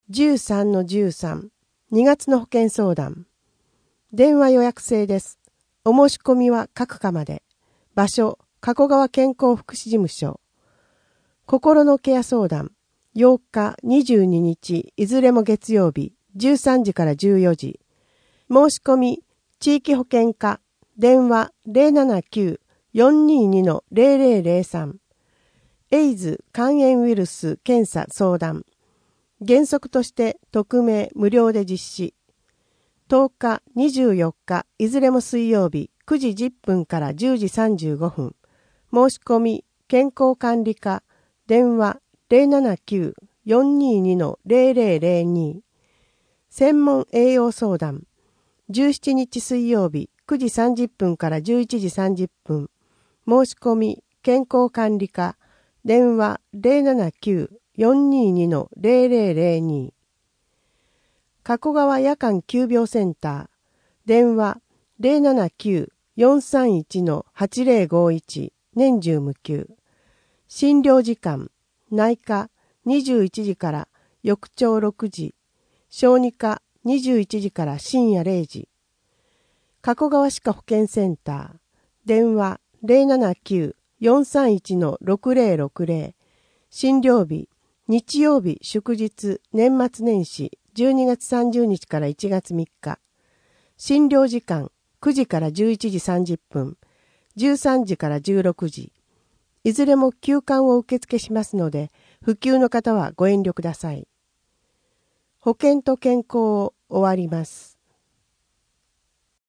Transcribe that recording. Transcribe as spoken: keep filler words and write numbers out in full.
じゅうさんのじゅうさん、にがつの保険相談。電話予約制です。お申し込みは各課まで。場所、加古川健康福祉事務所。心のケア相談。ようか、にじゅうににち、いずれも月曜日、じゅうさんじからじゅうよじ。申し込み、地域保険課。電話 ゼロななきゅう よんにーに ゼロゼロゼロさん。エイズ肝炎ウイルス検査相談。原則として匿名無料で実施。とおか、にじゅうよっか、いずれも水曜日くじじゅっぷんからじゅうじさんじゅうごふん。申し込み、健康管理課、電話 ゼロななきゅう よんにーに ゼロゼロゼロに。専門栄養相談。じゅうしちにち水曜日くじさんじゅっぷんからじゅういちじさんじゅっぷん。申し込み、健康管理課、電話 ゼロななきゅう よんにーに ゼロゼロゼロに。加古川夜間急病センター、電話 ゼロななきゅう よんさんいち はちゼロごいち、年中無休。診療時間、内科にじゅういちじから翌朝ろくじ、小児科にじゅういちじから深夜れいじ。加古川歯科保健センター、電話 ゼロななきゅう よんさんいち ろくゼロろくゼロ。診療日、日曜日祝日年末年始じゅうにがつさんじゅうにちからいちがつみっか。診療時間くじからじゅういちじさんじゅっぷん、じゅうさんじからじゅうろくじ。いずれも休館を受付しますので、不給の方はご遠慮ください。保険と健康を終わります。